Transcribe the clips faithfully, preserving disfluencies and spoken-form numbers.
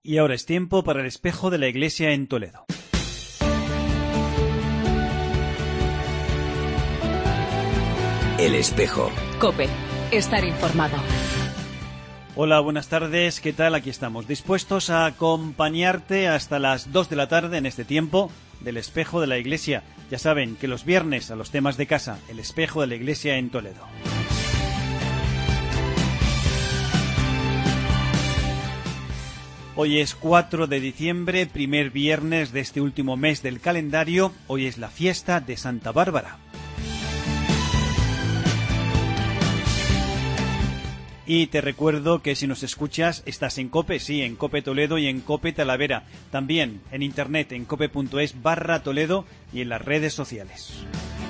Y ahora es tiempo para el espejo de la Iglesia en Toledo. El espejo. COPE. Estar informado. Hola, buenas tardes. ¿Qué tal? Aquí estamos, dispuestos a acompañarte hasta las dos de la tarde en este tiempo del espejo de la Iglesia. Ya saben que los viernes a los temas de casa, el espejo de la Iglesia en Toledo. Hoy es cuatro de diciembre, primer viernes de este último mes del calendario. Hoy es la fiesta de Santa Bárbara. Y te recuerdo que si nos escuchas, estás en COPE, sí, en COPE Toledo y en COPE Talavera. También en internet, en cope.es barra Toledo y en las redes sociales.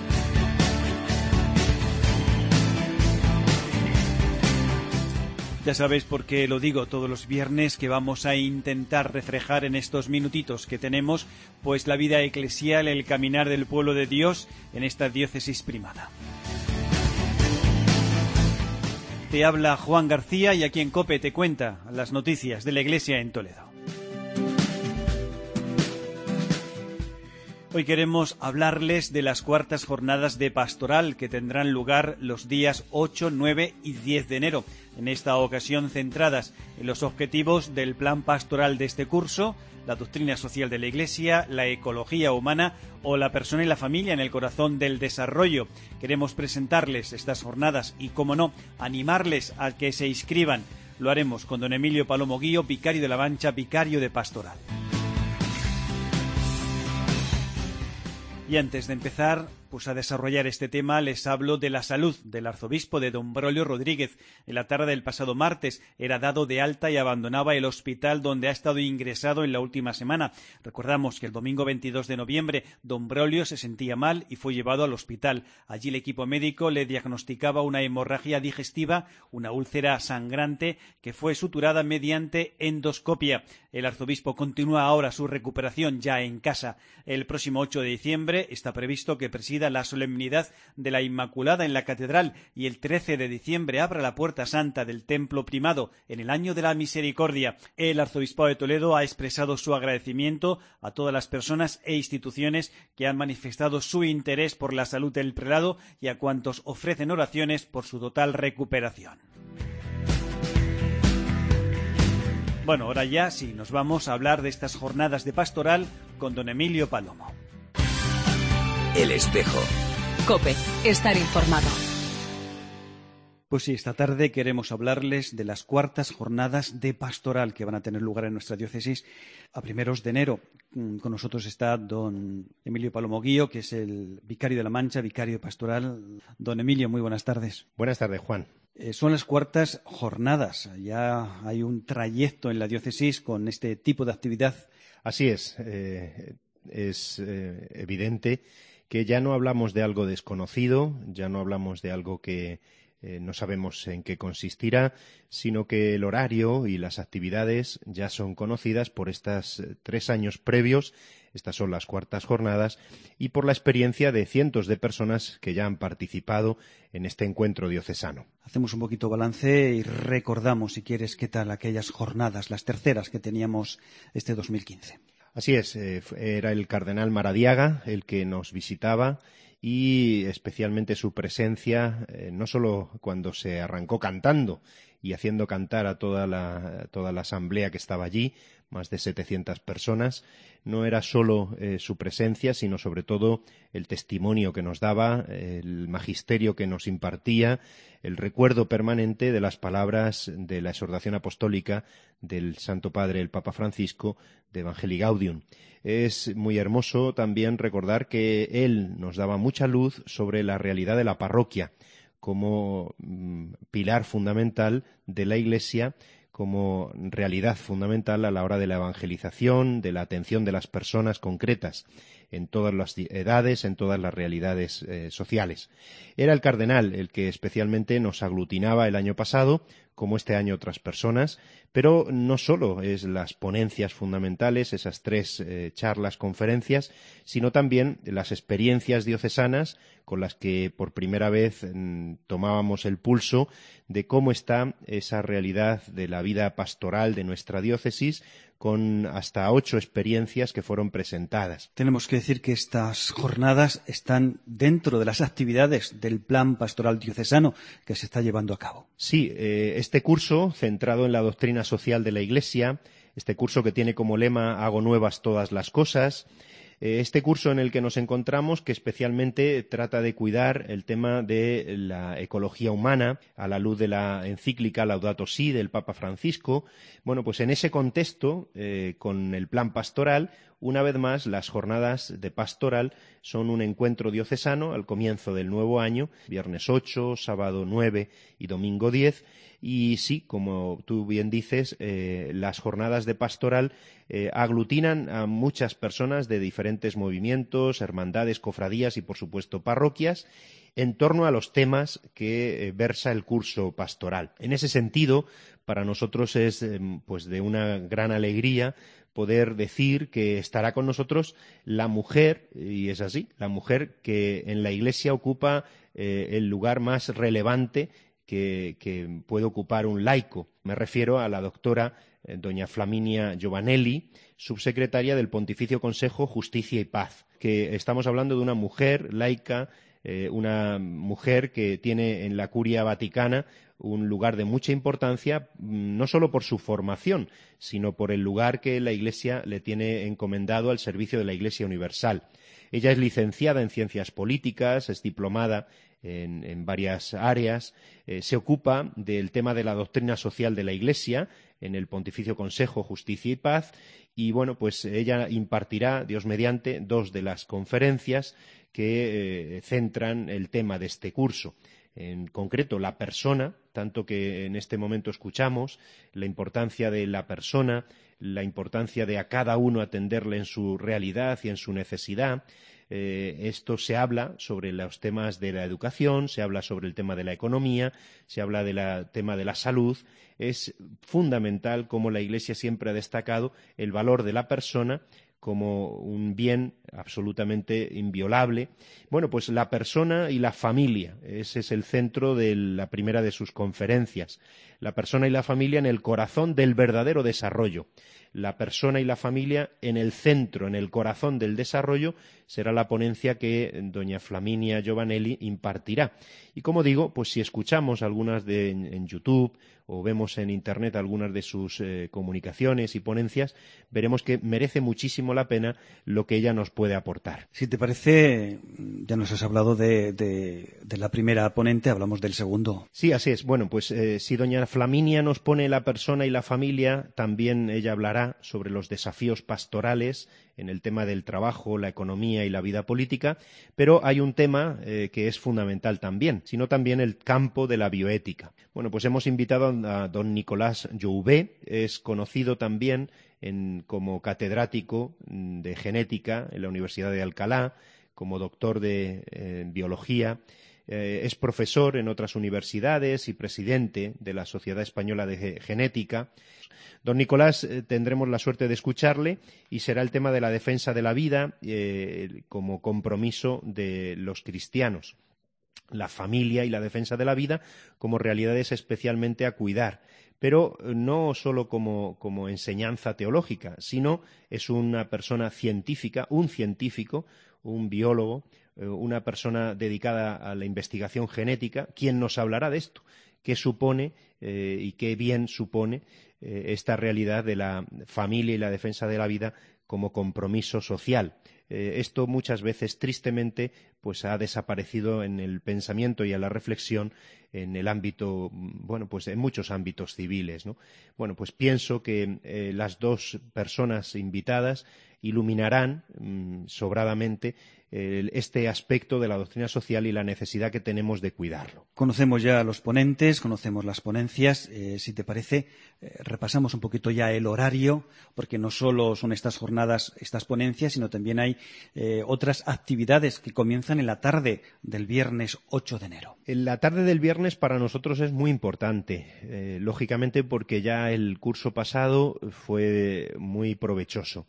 Ya sabéis por qué lo digo todos los viernes, que vamos a intentar reflejar en estos minutitos que tenemos, pues la vida eclesial, el caminar del pueblo de Dios en esta diócesis primada. Te habla Juan García y aquí en COPE te cuenta las noticias de la Iglesia en Toledo. Hoy queremos hablarles de las cuartas jornadas de pastoral que tendrán lugar los días ocho, nueve y diez de enero. En esta ocasión centradas en los objetivos del plan pastoral de este curso, la doctrina social de la Iglesia, la ecología humana o la persona y la familia en el corazón del desarrollo. Queremos presentarles estas jornadas y, como no, animarles a que se inscriban. Lo haremos con don Emilio Palomo Guío, vicario de la Mancha, vicario de pastoral. Y antes de empezar pues a desarrollar este tema, les hablo de la salud del arzobispo de Don Braulio Rodríguez. En la tarde del pasado martes era dado de alta y abandonaba el hospital donde ha estado ingresado en la última semana. Recordamos que el domingo veintidós de noviembre Don Braulio se sentía mal y fue llevado al hospital. Allí el equipo médico le diagnosticaba una hemorragia digestiva, una úlcera sangrante que fue suturada mediante endoscopia. El arzobispo continúa ahora su recuperación ya en casa. El próximo ocho de diciembre está previsto que presida la solemnidad de la Inmaculada en la Catedral y el trece de diciembre abra la Puerta Santa del Templo Primado en el Año de la Misericordia. El Arzobispado de Toledo ha expresado su agradecimiento a todas las personas e instituciones que han manifestado su interés por la salud del prelado y a cuantos ofrecen oraciones por su total recuperación. Bueno, ahora ya sí, nos vamos a hablar de estas jornadas de pastoral con don Emilio Palomo. El espejo. COPE. Estar informado. Pues sí, esta tarde queremos hablarles de las cuartas jornadas de pastoral que van a tener lugar en nuestra diócesis a primeros de enero. Con nosotros está don Emilio Palomo Guío, que es el vicario de la Mancha, vicario de pastoral. Don Emilio, muy buenas tardes. Buenas tardes, Juan. Eh, son las cuartas jornadas. Ya hay un trayecto en la diócesis con este tipo de actividad. Así es. Eh, es eh, evidente que ya no hablamos de algo desconocido, ya no hablamos de algo que eh, no sabemos en qué consistirá, sino que el horario y las actividades ya son conocidas por estos eh, tres años previos. Estas son las cuartas jornadas y por la experiencia de cientos de personas que ya han participado en este encuentro diocesano. Hacemos un poquito balance y recordamos, si quieres, qué tal aquellas jornadas, las terceras que teníamos este dos mil quince. Así es, eh, era el cardenal Maradiaga el que nos visitaba y especialmente su presencia, eh, no solo cuando se arrancó cantando y haciendo cantar a toda la, toda la asamblea que estaba allí, más de setecientas personas, no era solo eh, su presencia, sino sobre todo el testimonio que nos daba, el magisterio que nos impartía, el recuerdo permanente de las palabras de la exhortación apostólica del Santo Padre, el Papa Francisco, de Evangelii Gaudium. Es muy hermoso también recordar que él nos daba mucha luz sobre la realidad de la parroquia como mm, pilar fundamental de la Iglesia, como realidad fundamental a la hora de la evangelización, de la atención de las personas concretas, en todas las edades, en todas las realidades eh, sociales. Era el cardenal el que especialmente nos aglutinaba el año pasado, como este año otras personas, pero no solo es las ponencias fundamentales, esas tres eh, charlas, conferencias, sino también las experiencias diocesanas con las que por primera vez mm, tomábamos el pulso de cómo está esa realidad de la vida pastoral de nuestra diócesis, con hasta ocho experiencias que fueron presentadas. Tenemos que decir que estas jornadas están dentro de las actividades del Plan Pastoral Diocesano que se está llevando a cabo. Sí, eh, este curso, centrado en la doctrina social de la Iglesia, este curso que tiene como lema «Hago nuevas todas las cosas», este curso en el que nos encontramos, que especialmente trata de cuidar el tema de la ecología humana a la luz de la encíclica Laudato Si del Papa Francisco, bueno, pues en ese contexto, eh, con el plan pastoral, una vez más, las jornadas de pastoral son un encuentro diocesano al comienzo del nuevo año, viernes ocho, sábado nueve y domingo diez. Y sí, como tú bien dices, eh, las jornadas de pastoral eh, aglutinan a muchas personas de diferentes movimientos, hermandades, cofradías y, por supuesto, parroquias, en torno a los temas que eh, versa el curso pastoral. En ese sentido, para nosotros es eh, pues de una gran alegría poder decir que estará con nosotros la mujer, y es así, la mujer que en la Iglesia ocupa eh, el lugar más relevante que, que puede ocupar un laico. Me refiero a la doctora eh, doña Flaminia Giovanelli, subsecretaria del Pontificio Consejo Justicia y Paz, que estamos hablando de una mujer laica, eh, una mujer que tiene en la Curia Vaticana un lugar de mucha importancia, no solo por su formación, sino por el lugar que la Iglesia le tiene encomendado al servicio de la Iglesia Universal. Ella es licenciada en Ciencias Políticas, es diplomada en, en varias áreas, eh, se ocupa del tema de la doctrina social de la Iglesia en el Pontificio Consejo Justicia y Paz, y bueno, pues ella impartirá, Dios mediante, dos de las conferencias que eh, centran el tema de este curso. En concreto, la persona, tanto que en este momento escuchamos, la importancia de la persona, la importancia de a cada uno atenderle en su realidad y en su necesidad. Eh, esto se habla sobre los temas de la educación, se habla sobre el tema de la economía, se habla del tema de la salud. Es fundamental cómo la Iglesia siempre ha destacado el valor de la persona como un bien absolutamente inviolable. Bueno, pues la persona y la familia, ese es el centro de la primera de sus conferencias. La persona y la familia en el corazón del verdadero desarrollo. La persona y la familia en el centro, en el corazón del desarrollo, será la ponencia que doña Flaminia Giovanelli impartirá. Y como digo, pues si escuchamos algunas de en, en YouTube o vemos en Internet algunas de sus eh, comunicaciones y ponencias, veremos que merece muchísimo la pena lo que ella nos puede aportar. Si te parece, ya nos has hablado de, de, de la primera ponente, hablamos del segundo. Sí, así es. Bueno, pues eh, si doña Flaminia nos pone la persona y la familia, también ella hablará sobre los desafíos pastorales en el tema del trabajo, la economía y la vida política, pero hay un tema eh, que es fundamental también, sino también el campo de la bioética. Bueno, pues hemos invitado a don Nicolás Jouvet, es conocido también en, como catedrático de genética en la Universidad de Alcalá, como doctor de eh, biología. Eh, es profesor en otras universidades y presidente de la Sociedad Española de Genética. Don Nicolás, eh, tendremos la suerte de escucharle y será el tema de la defensa de la vida eh, como compromiso de los cristianos. La familia y la defensa de la vida como realidades especialmente a cuidar, pero no solo como, como enseñanza teológica, sino es una persona científica, un científico, un biólogo, una persona dedicada a la investigación genética, quien nos hablará de esto, qué supone eh, y qué bien supone eh, esta realidad de la familia y la defensa de la vida como compromiso social. Eh, esto muchas veces, tristemente, pues ha desaparecido en el pensamiento y en la reflexión en el ámbito, bueno, pues en muchos ámbitos civiles, ¿no? Bueno, pues pienso que eh, las dos personas invitadas iluminarán mmm, sobradamente eh, este aspecto de la doctrina social y la necesidad que tenemos de cuidarlo. Conocemos ya a los ponentes, conocemos las ponencias. Eh, si te parece, eh, repasamos un poquito ya el horario, porque no solo son estas jornadas, estas ponencias, sino también hay eh, otras actividades que comienzan en la tarde del viernes ocho de enero. En la tarde del viernes para nosotros es muy importante, eh, lógicamente porque ya el curso pasado fue muy provechoso.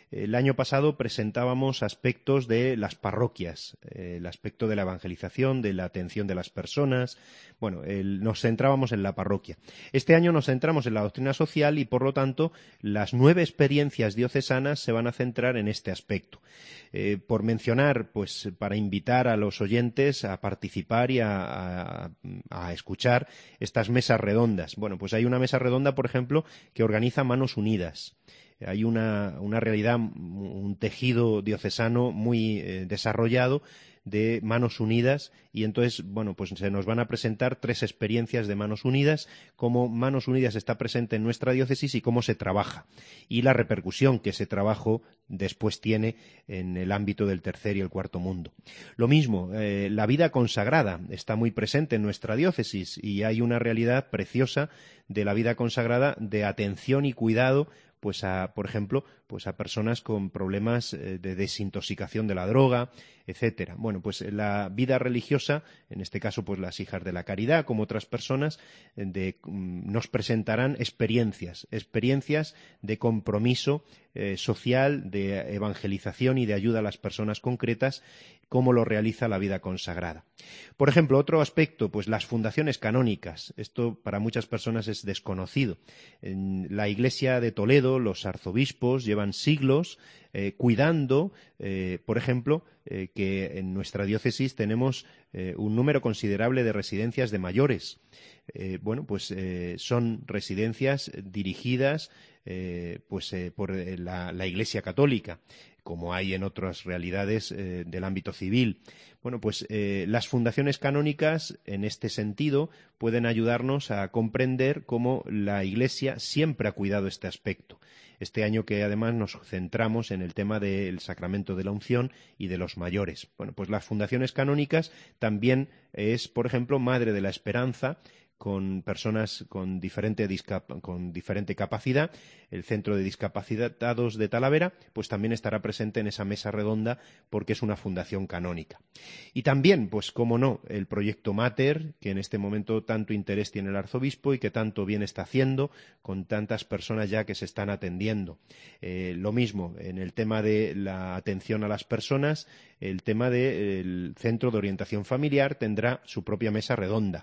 El año pasado presentábamos aspectos de las parroquias, eh, el aspecto de la evangelización, de la atención de las personas. Bueno, el, nos centrábamos en la parroquia. Este año nos centramos en la doctrina social y, por lo tanto, las nueve experiencias diocesanas se van a centrar en este aspecto. Eh, por mencionar, pues para invitar a los oyentes a participar y a, a, a escuchar estas mesas redondas. Bueno, pues hay una mesa redonda, por ejemplo, que organiza Manos Unidas. Hay una, una realidad, un tejido diocesano muy eh, desarrollado de Manos Unidas, y entonces, bueno, pues se nos van a presentar tres experiencias de Manos Unidas, cómo Manos Unidas está presente en nuestra diócesis y cómo se trabaja, y la repercusión que ese trabajo después tiene en el ámbito del tercer y el cuarto mundo. Lo mismo, eh, la vida consagrada está muy presente en nuestra diócesis y hay una realidad preciosa de la vida consagrada de atención y cuidado, pues a, por ejemplo, pues a personas con problemas de desintoxicación de la droga, etcétera. Bueno, pues la vida religiosa, en este caso, pues las hijas de la caridad, como otras personas, de, nos presentarán experiencias, experiencias de compromiso eh, social, de evangelización y de ayuda a las personas concretas, cómo lo realiza la vida consagrada. Por ejemplo, otro aspecto, pues las fundaciones canónicas. Esto para muchas personas es desconocido. En la Iglesia de Toledo, los arzobispos llevan siglos eh, cuidando, eh, por ejemplo, eh, que en nuestra diócesis tenemos eh, un número considerable de residencias de mayores. Eh, bueno, pues eh, son residencias dirigidas eh, pues eh, por la, la Iglesia Católica, como hay en otras realidades eh, del ámbito civil. Bueno, pues eh, las fundaciones canónicas, en este sentido, pueden ayudarnos a comprender cómo la Iglesia siempre ha cuidado este aspecto. Este año que además nos centramos en el tema del sacramento de la unción y de los mayores. Bueno, pues las fundaciones canónicas también es, por ejemplo, Madre de la Esperanza, con personas con diferente, con diferente capacidad. El Centro de Discapacitados de Talavera pues también estará presente en esa mesa redonda porque es una fundación canónica. Y también, pues cómo no, el proyecto Mater, que en este momento tanto interés tiene el arzobispo y que tanto bien está haciendo con tantas personas ya que se están atendiendo. Eh, lo mismo, en el tema de la atención a las personas, el tema del Centro de Orientación Familiar tendrá su propia mesa redonda.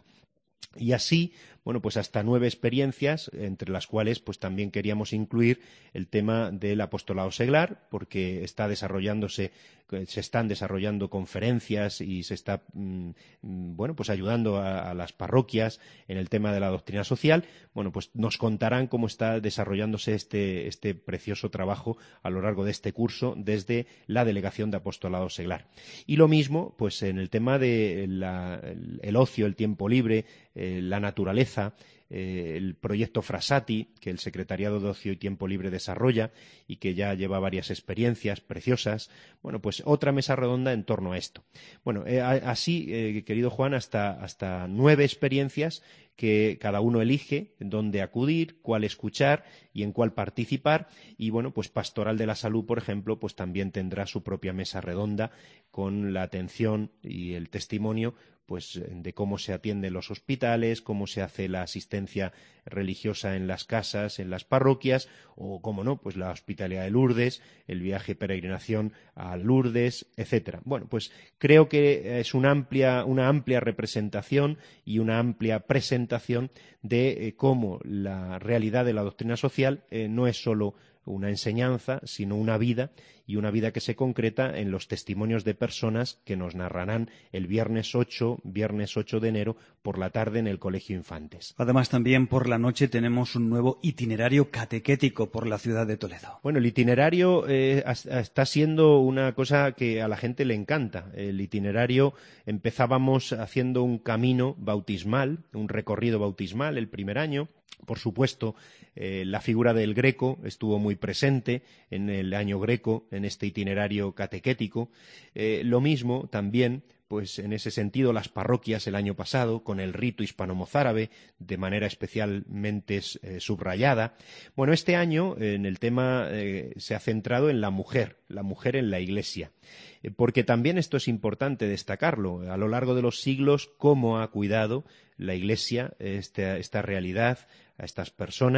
Y así, bueno, pues hasta nueve experiencias, entre las cuales pues también queríamos incluir el tema del apostolado seglar, porque está desarrollándose, se están desarrollando conferencias y se está, mmm, bueno, pues ayudando a, a las parroquias en el tema de la doctrina social. Bueno, pues nos contarán cómo está desarrollándose este, este precioso trabajo a lo largo de este curso desde la Delegación de Apostolado Seglar. Y lo mismo, pues en el tema de la, el, el ocio, el tiempo libre, eh, la naturaleza, eh, el proyecto Frassati, que el Secretariado de Ocio y Tiempo Libre desarrolla y que ya lleva varias experiencias preciosas. Bueno, pues otra mesa redonda en torno a esto. Bueno, eh, así, eh, querido Juan, hasta, hasta nueve experiencias que cada uno elige dónde acudir, cuál escuchar y en cuál participar. Y bueno, pues Pastoral de la Salud, por ejemplo, pues también tendrá su propia mesa redonda con la atención y el testimonio pues de cómo se atienden los hospitales, cómo se hace la asistencia religiosa en las casas, en las parroquias, o, cómo no, pues la hospitalidad de Lourdes, el viaje peregrinación a Lourdes, etcétera. Bueno, pues creo que es una amplia, una amplia representación y una amplia presentación de eh, cómo la realidad de la doctrina social eh, no es solo una enseñanza, sino una vida, y una vida que se concreta en los testimonios de personas que nos narrarán el viernes ocho, viernes ocho de enero, por la tarde en el Colegio Infantes. Además, también por la noche tenemos un nuevo itinerario catequético por la ciudad de Toledo. Bueno, el itinerario eh, está siendo una cosa que a la gente le encanta. El itinerario, empezábamos haciendo un camino bautismal, un recorrido bautismal el primer año. Por supuesto, eh, la figura del Greco estuvo muy presente en el año Greco, en este itinerario catequético. Eh, lo mismo también, pues en ese sentido, las parroquias el año pasado, con el rito hispano-mozárabe, de manera especialmente eh, subrayada. Bueno, este año, en el tema, eh, se ha centrado en la mujer, la mujer en la Iglesia. Eh, porque también esto es importante destacarlo. A lo largo de los siglos, cómo ha cuidado la Iglesia esta, esta realidad, a estas personas,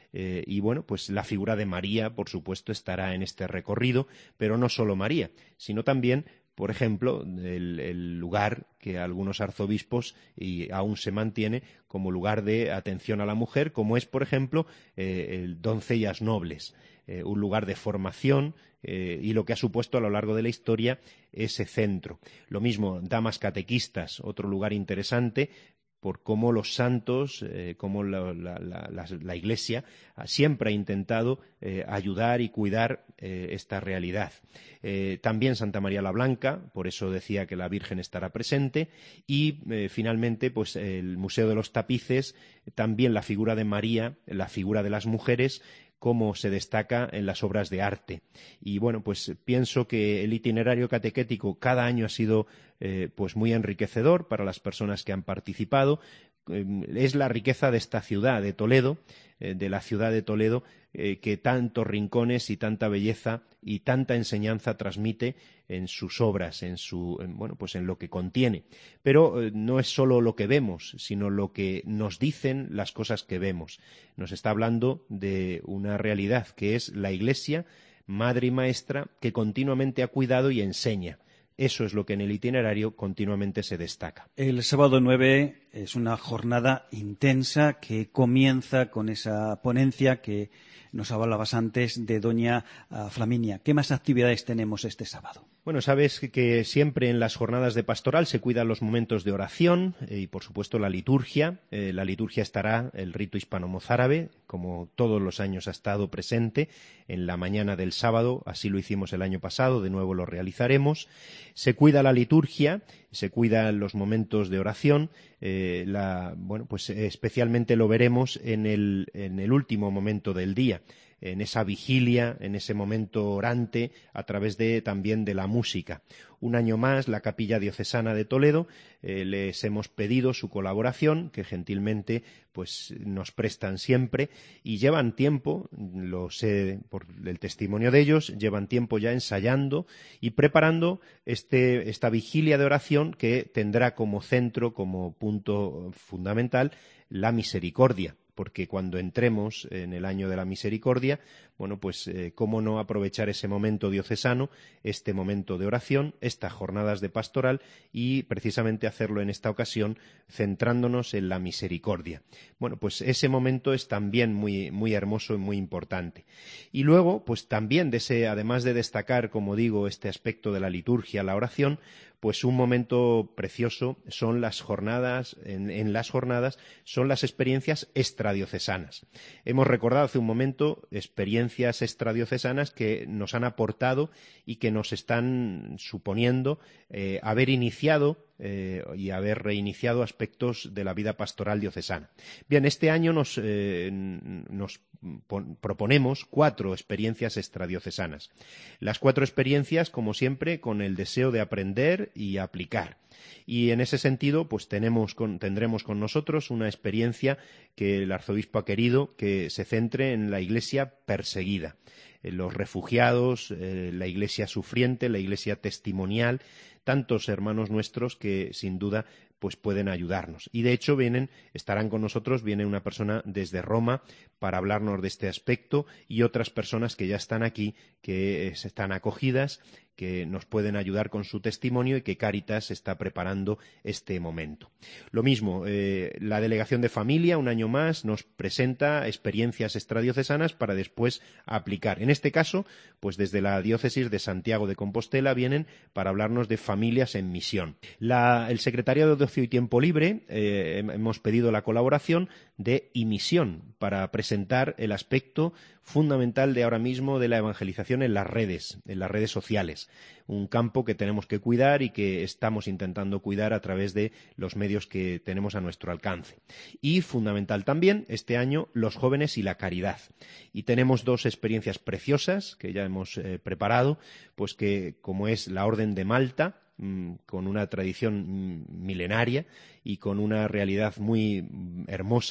Eh, y bueno, pues la figura de María, por supuesto, estará en este recorrido, pero no solo María, sino también, por ejemplo, el, el lugar que algunos arzobispos y aún se mantiene como lugar de atención a la mujer, como es, por ejemplo, eh, el Doncellas Nobles, eh, un lugar de formación eh, y lo que ha supuesto a lo largo de la historia ese centro. Lo mismo, Damas Catequistas, otro lugar interesante, por cómo los santos, eh, cómo la, la, la, la, la Iglesia siempre ha intentado eh, ayudar y cuidar eh, esta realidad. Eh, también Santa María la Blanca, por eso decía que la Virgen estará presente, y eh, finalmente pues el Museo de los Tapices, también la figura de María, la figura de las mujeres, cómo se destaca en las obras de arte. Y bueno, pues pienso que el itinerario catequético cada año ha sido eh, pues muy enriquecedor para las personas que han participado. Eh, es la riqueza de esta ciudad, de Toledo, eh, de la ciudad de Toledo, eh, que tantos rincones y tanta belleza y tanta enseñanza transmite en sus obras, en su, en, bueno, pues en lo que contiene. Pero eh, no es solo lo que vemos, sino lo que nos dicen las cosas que vemos. Nos está hablando de una realidad que es la Iglesia, madre y maestra, que continuamente ha cuidado y enseña. Eso es lo que en el itinerario continuamente se destaca. El sábado nueve es una jornada intensa que comienza con esa ponencia que nos hablabas antes de doña Flaminia. ¿Qué más actividades tenemos este sábado? Bueno, sabes que siempre en las jornadas de pastoral se cuidan los momentos de oración y, por supuesto, la liturgia. Eh, la liturgia estará el rito hispano-mozárabe, como todos los años ha estado presente en la mañana del sábado. Así lo hicimos el año pasado, de nuevo lo realizaremos. Se cuida la liturgia, se cuidan los momentos de oración. Eh, la, bueno, pues especialmente lo veremos en el, en el último momento del día, en esa vigilia, en ese momento orante, a través de también de la música. Un año más, la Capilla Diocesana de Toledo, eh, les hemos pedido su colaboración, que gentilmente pues nos prestan siempre, y llevan tiempo, lo sé por el testimonio de ellos, llevan tiempo ya ensayando y preparando este, esta vigilia de oración que tendrá como centro, como punto fundamental, la misericordia. Porque cuando entremos en el año de la misericordia, bueno, pues eh, cómo no aprovechar ese momento diocesano, este momento de oración, estas jornadas de pastoral y precisamente hacerlo en esta ocasión centrándonos en la misericordia. Bueno, pues ese momento es también muy, muy hermoso y muy importante. Y luego, pues también de ese, además de destacar, como digo, este aspecto de la liturgia, la oración, pues un momento precioso son las jornadas, en, en las jornadas, son las experiencias extradiocesanas. Hemos recordado hace un momento experiencias extradiocesanas que nos han aportado y que nos están suponiendo eh, haber iniciado Eh, y haber reiniciado aspectos de la vida pastoral diocesana. Bien, este año nos, eh, nos proponemos cuatro experiencias extradiocesanas. Las cuatro experiencias, como siempre, con el deseo de aprender y aplicar. Y en ese sentido, pues tenemos con, tendremos con nosotros una experiencia que el arzobispo ha querido que se centre en la Iglesia perseguida, en los refugiados, eh, la Iglesia sufriente, la Iglesia testimonial, tantos hermanos nuestros que sin duda pues pueden ayudarnos. Y de hecho vienen, estarán con nosotros, viene una persona desde Roma para hablarnos de este aspecto y otras personas que ya están aquí, que están acogidas, que nos pueden ayudar con su testimonio y que Cáritas está preparando este momento. Lo mismo, eh, la Delegación de Familia, un año más, nos presenta experiencias extradiocesanas para después aplicar. En este caso, pues desde la Diócesis de Santiago de Compostela vienen para hablarnos de familias en misión. La, el Secretariado de Ocio y Tiempo Libre, eh, hemos pedido la colaboración de Imisión para presentar el aspecto fundamental de ahora mismo de la evangelización en las redes, en las redes sociales. Un campo que tenemos que cuidar y que estamos intentando cuidar a través de los medios que tenemos a nuestro alcance. Y fundamental también este año los jóvenes y la caridad. Y tenemos dos experiencias preciosas que ya hemos eh, preparado, pues que como es la Orden de Malta, con una tradición milenaria y con una realidad muy hermosa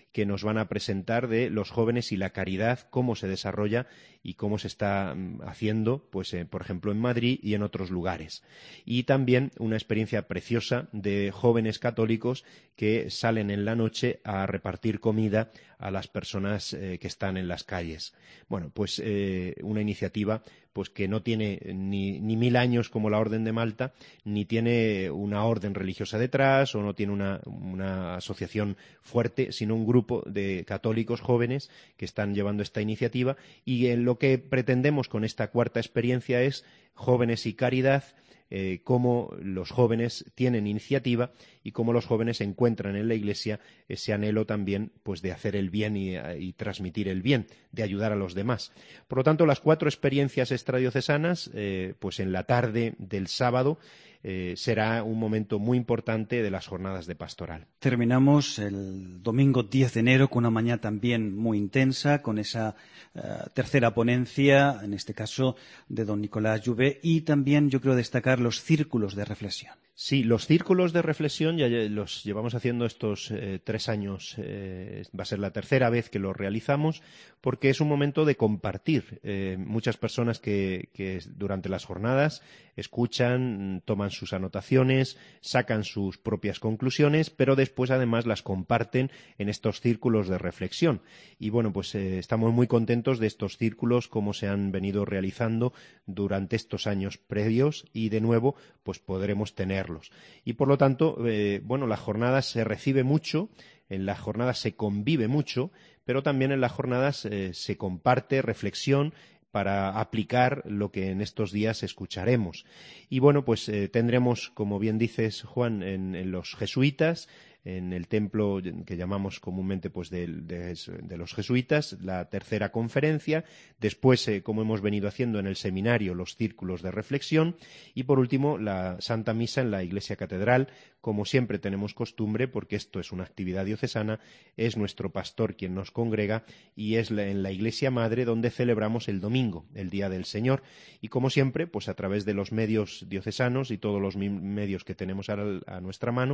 que nos van a presentar de los jóvenes y la caridad, cómo se desarrolla y cómo se está haciendo, pues, eh, por ejemplo, en Madrid y en otros lugares. Y también una experiencia preciosa de jóvenes católicos que salen en la noche a repartir comida a las personas eh, que están en las calles. Bueno, pues eh, una iniciativa pues que no tiene ni, ni mil años como la Orden de Malta, ni tiene una orden religiosa detrás, o no tiene una, una asociación fuerte, sino un grupo de católicos jóvenes que están llevando esta iniciativa, y en lo que pretendemos con esta cuarta experiencia es jóvenes y caridad, eh, cómo los jóvenes tienen iniciativa y cómo los jóvenes encuentran en la Iglesia ese anhelo también pues de hacer el bien y, y transmitir el bien, de ayudar a los demás. Por lo tanto, las cuatro experiencias extradiocesanas, eh, pues en la tarde del sábado, Eh, será un momento muy importante de las jornadas de pastoral. Terminamos el domingo diez de enero con una mañana también muy intensa, con esa uh, tercera ponencia, en este caso de don Nicolás Jouvet, y también yo creo destacar los círculos de reflexión. Sí, los círculos de reflexión ya los llevamos haciendo estos eh, tres años, eh, va a ser la tercera vez que los realizamos, porque es un momento de compartir. Eh, muchas personas que, que durante las jornadas escuchan, toman sus anotaciones, sacan sus propias conclusiones, pero después además las comparten en estos círculos de reflexión. Y bueno, pues eh, estamos muy contentos de estos círculos, cómo se han venido realizando durante estos años previos, y de nuevo pues podremos tenerlos. Y por lo tanto, eh, bueno, las jornadas se recibe mucho, en las jornadas se convive mucho, pero también en las jornadas eh, se comparte reflexión para aplicar lo que en estos días escucharemos. Y bueno, pues eh, tendremos, como bien dices, Juan, en, en los jesuitas, en el templo que llamamos comúnmente pues de, de, de los jesuitas, la tercera conferencia, después, eh, como hemos venido haciendo en el seminario, los círculos de reflexión, y por último la Santa Misa en la Iglesia Catedral, como siempre tenemos costumbre, porque esto es una actividad diocesana, es nuestro pastor quien nos congrega, y es la, en la Iglesia Madre donde celebramos el domingo, el Día del Señor, y como siempre, pues a través de los medios diocesanos y todos los medios que tenemos a, a nuestra mano,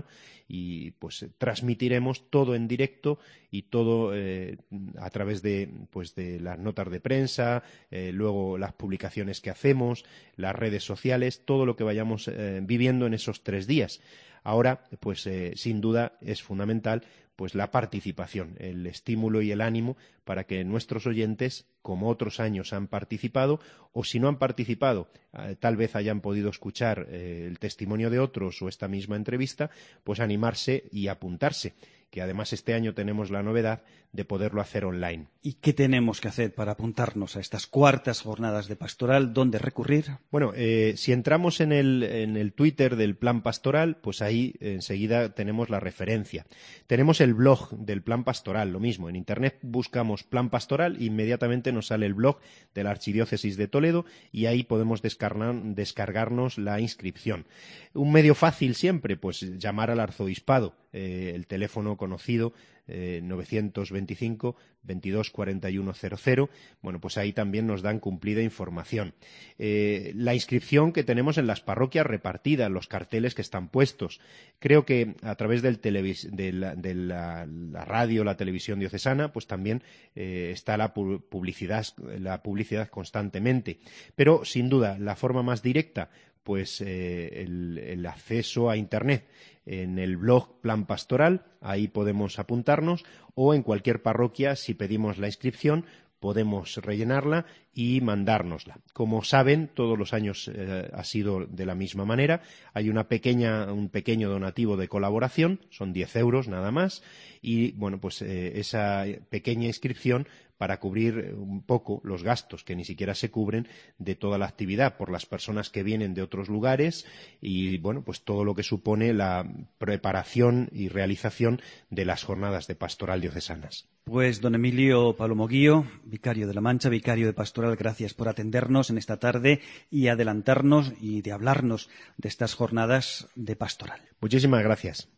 y pues transmitiremos todo en directo y todo eh, a través de, pues, de las notas de prensa, eh, luego las publicaciones que hacemos, las redes sociales, todo lo que vayamos eh, viviendo en esos tres días. Ahora, pues eh, sin duda es fundamental pues la participación, el estímulo y el ánimo para que nuestros oyentes, como otros años han participado, o si no han participado, eh, tal vez hayan podido escuchar eh, el testimonio de otros o esta misma entrevista, pues animarse y apuntarse, que además este año tenemos la novedad de poderlo hacer online. ¿Y qué tenemos que hacer para apuntarnos a estas cuartas jornadas de pastoral? ¿Dónde recurrir? Bueno, eh, si entramos en el, en el Twitter del Plan Pastoral, pues ahí enseguida tenemos la referencia. Tenemos el blog del Plan Pastoral, lo mismo. En Internet buscamos Plan Pastoral, inmediatamente nos sale el blog de la Archidiócesis de Toledo y ahí podemos descargar, descargarnos la inscripción. Un medio fácil siempre, pues llamar al arzobispado, eh, el teléfono conocido, Eh, novecientos veinticinco, veintidós cuarenta y uno cero cero. Bueno, pues ahí también nos dan cumplida información. Eh, la inscripción que tenemos en las parroquias repartidas, los carteles que están puestos. Creo que a través del televis de, la, de la, la radio, la televisión diocesana, pues también eh, está la publicidad, la publicidad constantemente. Pero, sin duda, la forma más directa, pues eh, el, el acceso a Internet en el blog Plan Pastoral, ahí podemos apuntarnos, o en cualquier parroquia, si pedimos la inscripción, podemos rellenarla y mandárnosla. Como saben, todos los años eh, ha sido de la misma manera. Hay una pequeña, un pequeño donativo de colaboración, son diez euros nada más, y bueno, pues eh, esa pequeña inscripción para cubrir un poco los gastos que ni siquiera se cubren de toda la actividad por las personas que vienen de otros lugares y, bueno, pues todo lo que supone la preparación y realización de las jornadas de pastoral diocesanas. Pues don Emilio Palomo Guío, vicario de La Mancha, vicario de pastoral, gracias por atendernos en esta tarde y adelantarnos y de hablarnos de estas jornadas de pastoral. Muchísimas gracias.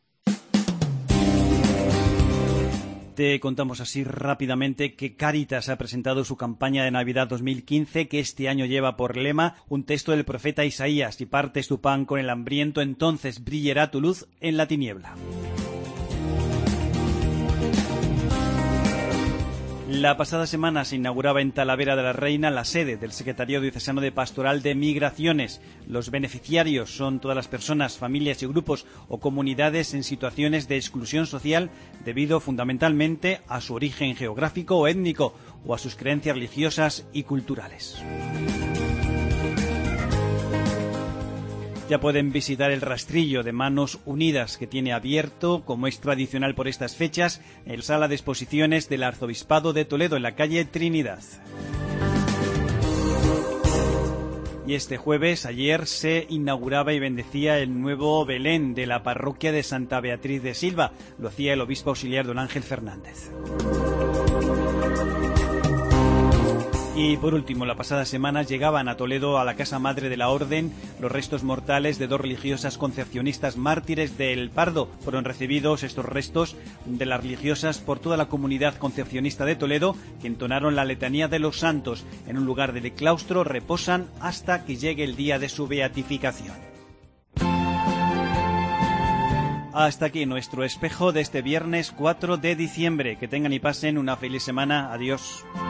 Te contamos así rápidamente que Cáritas ha presentado su campaña de Navidad dos mil quince, que este año lleva por lema un texto del profeta Isaías: si partes tu pan con el hambriento, entonces brillará tu luz en la tiniebla. La pasada semana se inauguraba en Talavera de la Reina la sede del Secretariado Diocesano de Pastoral de Migraciones. Los beneficiarios son todas las personas, familias y grupos o comunidades en situaciones de exclusión social debido fundamentalmente a su origen geográfico o étnico o a sus creencias religiosas y culturales. Ya pueden visitar el rastrillo de Manos Unidas que tiene abierto, como es tradicional por estas fechas, en la sala de exposiciones del Arzobispado de Toledo en la calle Trinidad. Y este jueves, ayer, se inauguraba y bendecía el nuevo Belén de la parroquia de Santa Beatriz de Silva. Lo hacía el obispo auxiliar don Ángel Fernández. Y por último, la pasada semana llegaban a Toledo, a la Casa Madre de la Orden, los restos mortales de dos religiosas concepcionistas mártires del Pardo. Fueron recibidos estos restos de las religiosas por toda la comunidad concepcionista de Toledo, que entonaron la letanía de los santos. En un lugar del claustro reposan hasta que llegue el día de su beatificación. Hasta aquí nuestro espejo de este viernes cuatro de diciembre. Que tengan y pasen una feliz semana. Adiós.